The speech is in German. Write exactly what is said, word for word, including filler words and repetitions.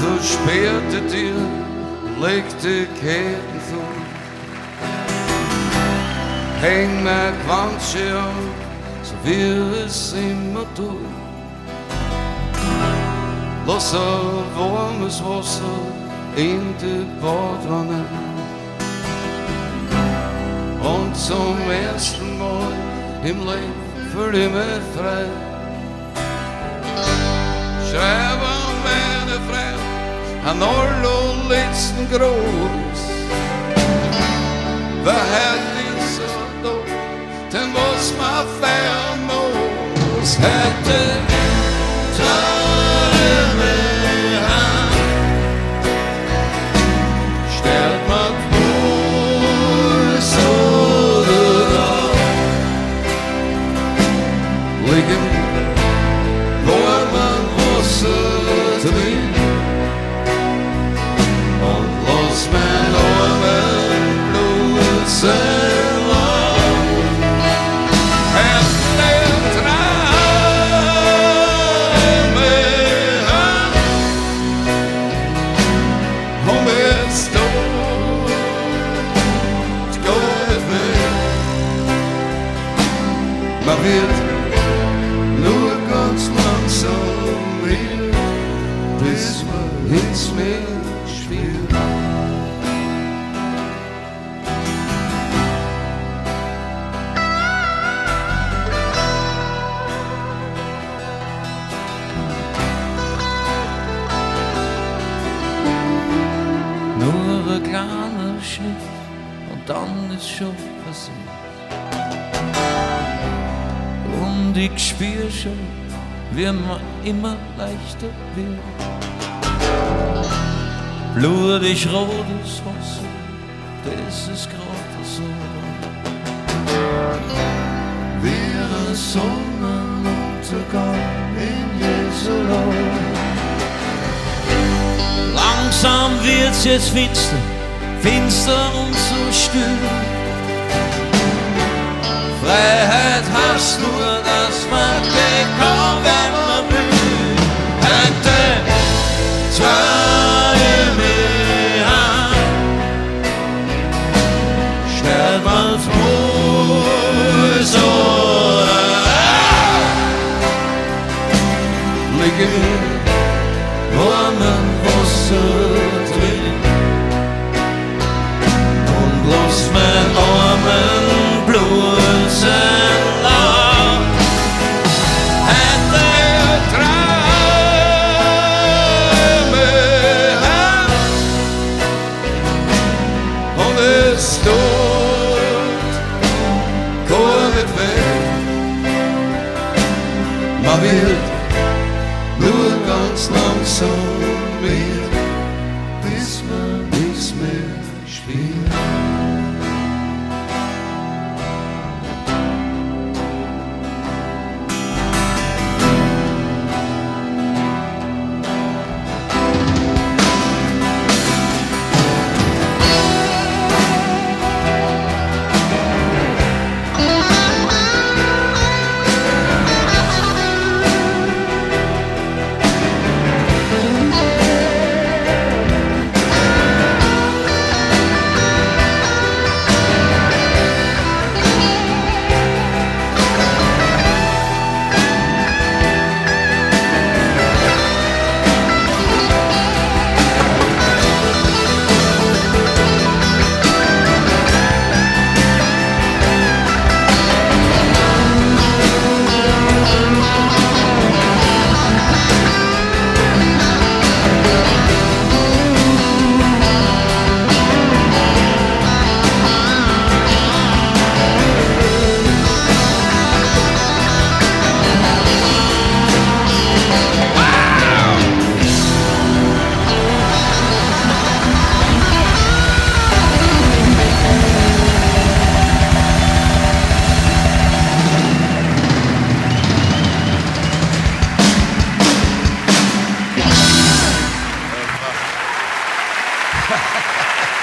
versperrte Tür, legte Ketten zu. Häng mir Quantsche auf, so wie es immer tut. Lass ein warmes Wasser in die Badwanne. Und zum ersten Mal im Leben fühle ich mich frei. Schreibe meine Frau an allerletzten Gruß. Wer hat nicht so doof, denn was man feiern muss, hätte Träume an. Stellt man vor, so da liegen warmen Wasser drin und lass mein armen Blut sein lang. Hätte Träume an und jetzt dort geht weg. Man wird nur ganz langsam hier, bis man ins Meer spielt. Nur ein kleiner Schritt und dann ist schon passiert. Und ich spür schon, wie man immer leichter wird. Blutig rotes Wasser, das ist gerade so. Wie ein Sonnenuntergang in Jesu. Langsam wird's jetzt finster, finster und so still. Freiheit heißt nur, dass man gehen kann, wenn man will. Hätte Träume an, stellt man's vor, so liegen warmen Wasser drin und lass mein armen Blut sein lang. Hätte Träume an und es dort gar nicht weg. Man wird nur ganz langsam mehr, bis man nichts mehr spielt. Ha ha ha.